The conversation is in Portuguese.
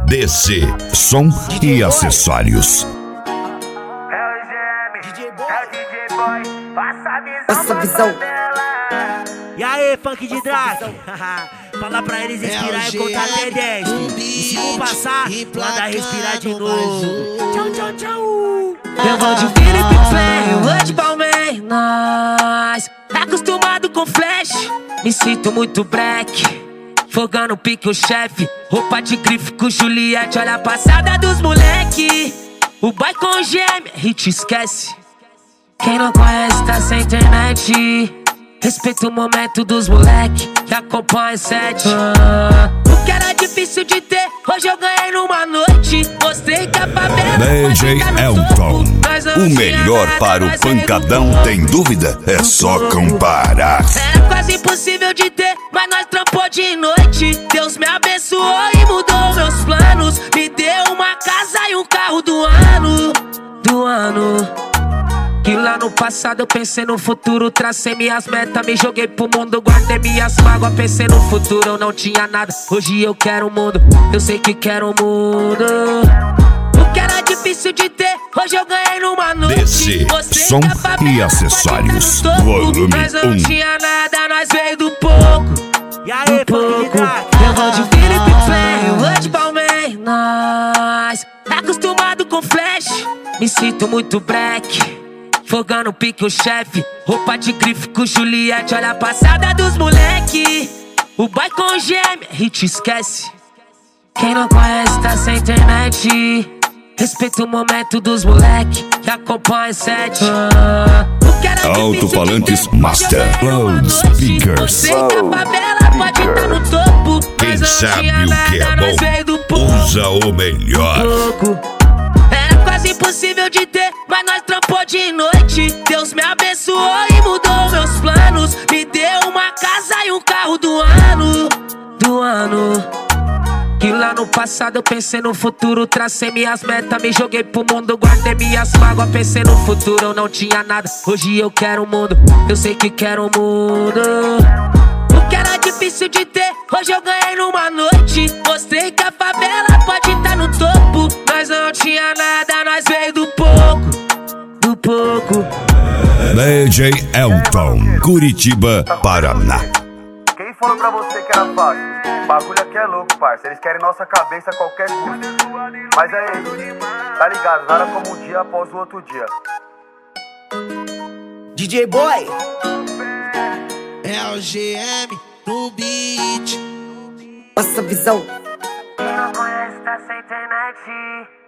DC, som e acessórios. Essa visão. E aí, funk de drag? Fala pra eles respirar e contar até 10. E se não passar, manda respirar de novo. Tchau, tchau, tchau. Eu vou de Felipe Flame, eu vou de Palmeiras. Acostumado com flash, me sinto muito black. Fogando pique o chefe, roupa de grife com Juliette. Olha a passada dos moleque. O boy com gêmea, hit esquece. Quem não conhece tá sem internet. Respeita o momento dos moleque que acompanha 7. O que era difícil de ter, hoje eu ganhei numa noite. Mostrei que a favela DJ Elton, o melhor para o pancadão, tem dúvida? É só comparar. Era quase impossível de ter, mas nós trampou de noite. Deus me abençoou e mudou meus planos. Me deu uma casa e um carro do ano. Que lá no passado eu pensei no futuro, tracei minhas metas, me joguei pro mundo, guardei minhas mágoas, pensei no futuro, eu não tinha nada. Hoje eu quero o mundo, eu sei que quero o mundo. O que era difícil de ter, hoje eu ganhei numa noite. DC, som e acessórios, volume Mas eu não 1. tinha nada, nós veio do pouco. E aí, funk de drag? Eu vou de Felipe Flame, eu vou de Palmeiras. Acostumado com flash, me sinto muito black. Fogando pique o chefe, roupa de grife com Juliette. Olha a passada dos moleque. O boy com gêmea, hit esquece. Quem não conhece tá sem internet. Respeita o momento dos moleque que acompanha 7. Alto-falantes Master, loudspeakers. Sei que a favela pode estar no topo. Quem sabe o que é bom, usa o melhor. Era quase impossível de ter, mas nós trampou de noite. Deus me abençoou e mudou meus planos. Me deu uma casa e um carro do ano. Que lá no passado eu pensei no futuro, tracei minhas metas, me joguei pro mundo, guardei minhas mágoas, pensei no futuro, eu não tinha nada. Hoje eu quero o mundo, eu sei que quero o mundo. O que era difícil de ter, hoje eu ganhei numa noite. Mostrei que a favela pode estar no topo. Nós não tinha nada, nós veio do pouco. DJ Elton, Curitiba, Paraná. Quem falou pra você que era fácil? O bagulho aqui é louco, parça. Eles querem nossa cabeça a qualquer custo. Mas é isso, tá ligado? Nada como um dia após o outro dia. DJ Boy. LGM no beat. Essa visão. Quem não conhece tá sem internet.